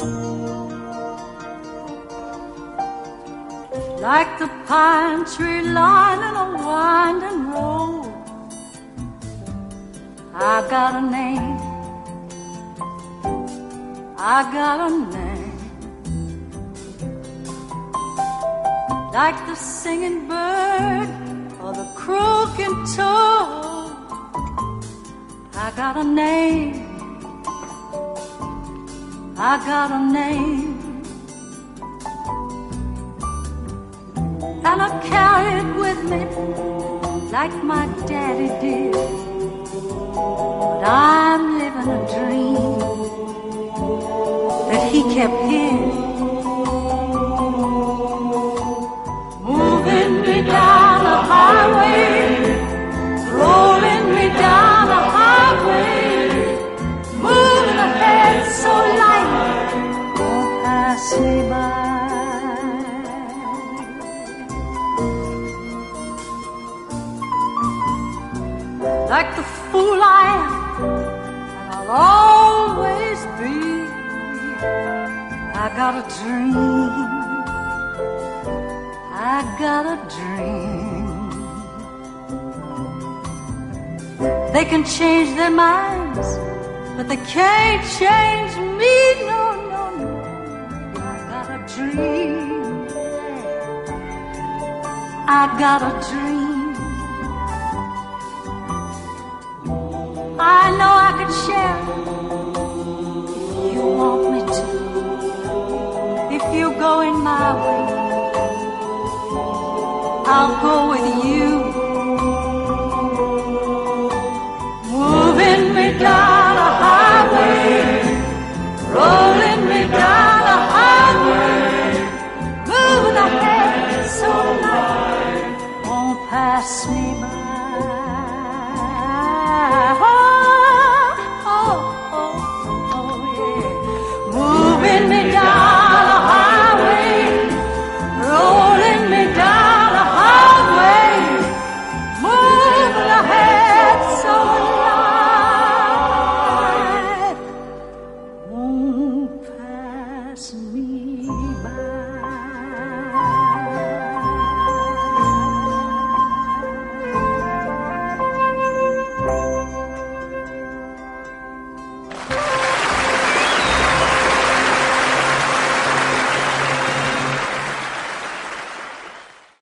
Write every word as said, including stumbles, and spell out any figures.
like the pine tree lining a winding road. I got a name, I got a name, like the singing bird or the croaking toad. I got a name, I got a name, and I carry it with me like my daddy did. But I'm living a dream that he kept hid, moving me down the highway, rolling me down the highway, moving ahead so light, won't pass me by. Like the fool I am, and I'll always be, I got a dream, I got a dream. They can change their minds, but they can't change me, no, no, no. I got a dream, I got a dream. I know I can share if you want me to. If you go in my way, I'll go with you, moving me down the highway, rolling me down the highway, moving ahead so light, won't pass me by. Moving me down the highway, rolling me down the highway, moving ahead so light, won't pass me.